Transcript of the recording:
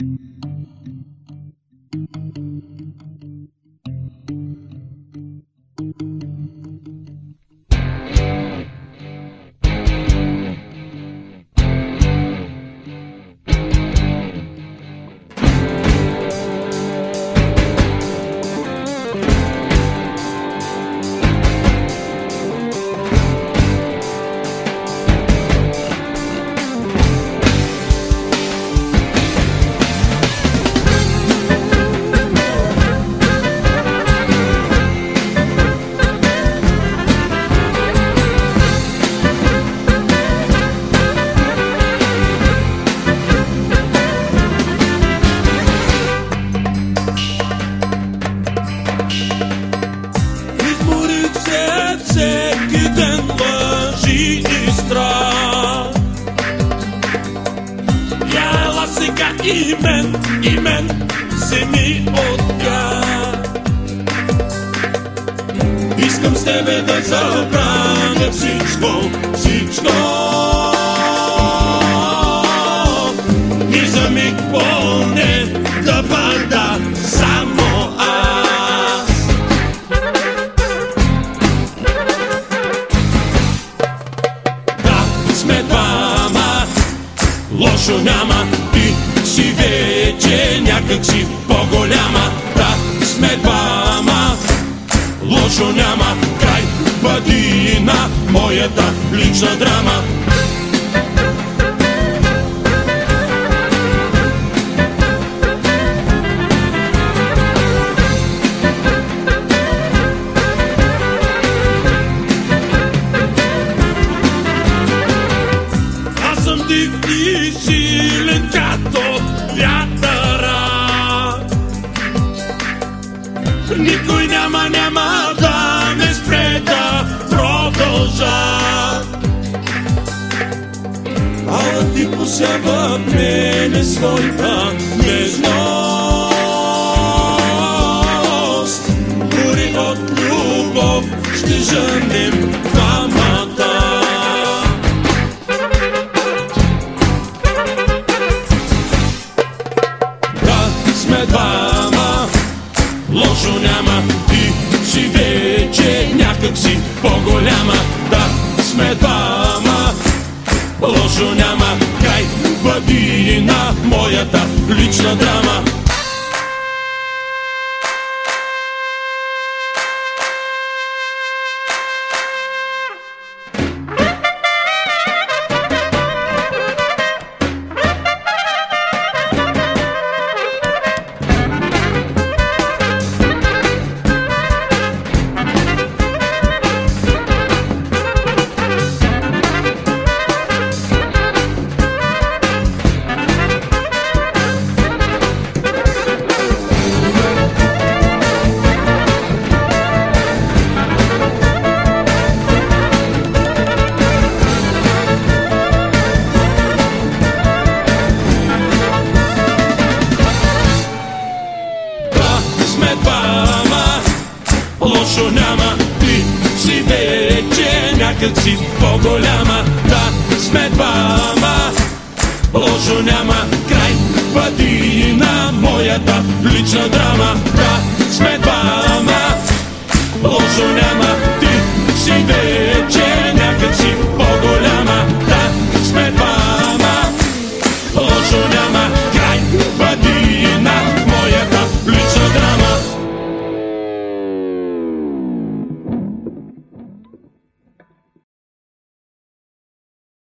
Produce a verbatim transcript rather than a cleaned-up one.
Всеки ден лъжи и страх. Я ела сега и мен, и мен вземи от тях. Искам с тебе да забравя всичко, всичко. И за миг поне да бъда само лошо няма, ти си вече някак си по-голяма. Да, сме двама, лошо няма, край, бъди на моята лична драма. Аз съм див и силен като вятъра. Никой няма, няма да ме спре да продължа. Ала ти посява в мене своята нежност. Дори от любов ще жънем двамата. Сме двама, лошо няма, ти си вече някак си по-голяма. Да, сме двама, лошо няма, край, бъди на моята лична драма. Сме двама, лошо няма, ти си вече някак си по-голяма. Да, сме двама, лошо няма, край, бъди на моята лична драма. Да, сме двама, лошо няма, ти си вече някак си по-голяма.